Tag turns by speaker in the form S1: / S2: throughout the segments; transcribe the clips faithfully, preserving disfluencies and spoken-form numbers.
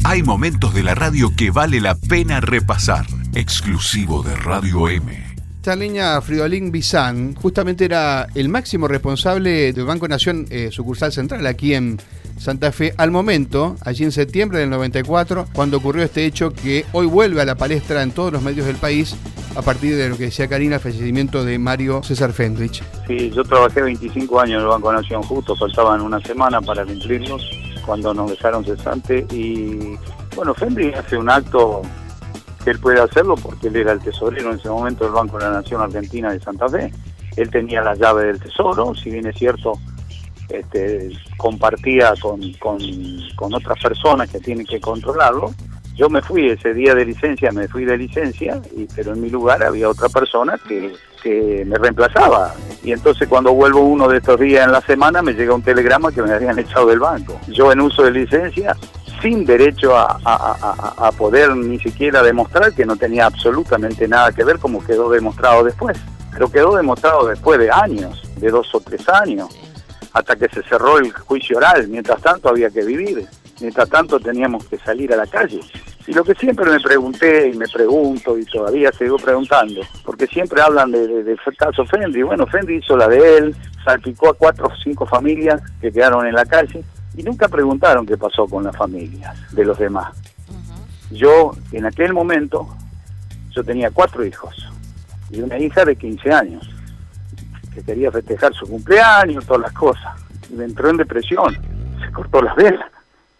S1: Hay momentos de la radio que vale la pena repasar. Exclusivo de Radio M.
S2: Esta niña Fridolin Bizán justamente era el máximo responsable del Banco Nación, eh, sucursal central aquí en Santa Fe, al momento, allí en septiembre del noventa y cuatro, cuando ocurrió este hecho que hoy vuelve a la palestra en todos los medios del país a partir de lo que decía Karina, el fallecimiento de Mario César Fendrich.
S3: Sí, yo trabajé veinticinco años en el Banco Nación, justo faltaban una semana para cumplirlos cuando nos dejaron cesante y bueno, Fendrich hace un acto que él puede hacerlo porque él era el tesorero en ese momento del Banco de la Nación Argentina de Santa Fe. Él tenía la llave del tesoro, si bien es cierto, este, compartía con, con, con otras personas que tienen que controlarlo. Yo me fui ese día de licencia, me fui de licencia, y, pero en mi lugar había otra persona que, que me reemplazaba. Y entonces cuando vuelvo uno de estos días en la semana me llega un telegrama que me habían echado del banco. Yo en uso de licencia, sin derecho a, a, a, a poder ni siquiera demostrar que no tenía absolutamente nada que ver, como quedó demostrado después. Pero quedó demostrado después de años, de dos o tres años, hasta que se cerró el juicio oral. Mientras tanto había que vivir, mientras tanto teníamos que salir a la calle. Y lo que siempre me pregunté y me pregunto y todavía sigo preguntando, porque siempre hablan de, de, del caso Fendrich. Bueno, Fendrich hizo la de él, salpicó a cuatro o cinco familias que quedaron en la calle y nunca preguntaron qué pasó con las familias de los demás. Uh-huh. Yo, en aquel momento, yo tenía cuatro hijos y una hija de quince años que quería festejar su cumpleaños, todas las cosas. Y me entró en depresión, se cortó las velas.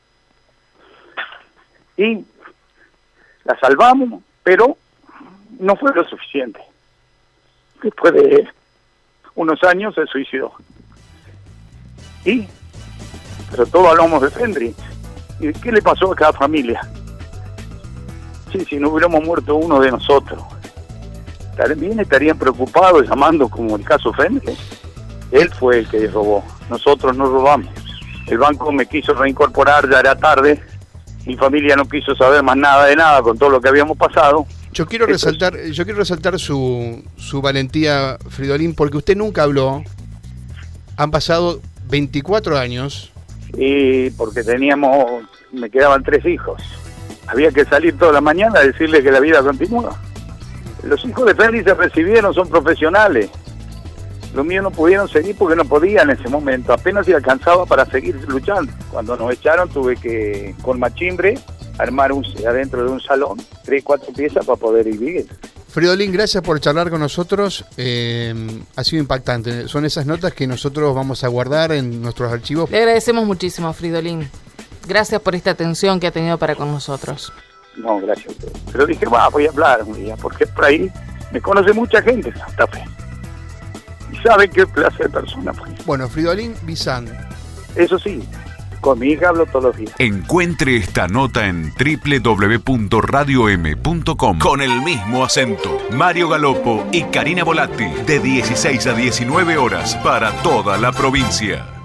S3: Y la salvamos, pero no fue lo suficiente. Después de unos años se suicidó. Y, pero todos hablamos de Fendrich. ¿Y qué le pasó a cada familia? Sí, si no hubiéramos muerto uno de nosotros, también estarían preocupados llamando como el caso Fendrich. Él fue el que robó, nosotros no robamos. El banco me quiso reincorporar, ya era tarde. Mi familia no quiso saber más nada de nada con todo lo que habíamos pasado.
S2: Yo quiero Entonces, resaltar, yo quiero resaltar su, su valentía, Fridolin, porque usted nunca habló. Han pasado veinticuatro años.
S3: Y porque teníamos, me quedaban tres hijos. Había que salir toda la mañana a decirle que la vida continúa. Los hijos de Fendrich se recibieron, son profesionales. Los míos no pudieron seguir porque no podían en ese momento, apenas se alcanzaba para seguir luchando. Cuando nos echaron tuve que, con machimbre, armar un, adentro de un salón, tres, cuatro piezas para poder vivir.
S2: Fridolin, gracias por charlar con nosotros, eh, ha sido impactante. Son esas notas que nosotros vamos a guardar en nuestros archivos.
S4: Le agradecemos muchísimo, Fridolin. Gracias por esta atención que ha tenido para con nosotros.
S3: No, gracias a ustedes. Pero dije, va, voy a hablar un día, porque por ahí me conoce mucha gente en Santa Fe. Y sabe qué clase de persona fue.
S2: Bueno, Fridolin Bizán.
S3: Eso sí, con mi hija hablo todos los días.
S1: Encuentre esta nota en doble u doble u doble u punto radio m punto com con el mismo acento. Mario Galopo y Karina Volatti, de dieciséis a diecinueve horas para toda la provincia.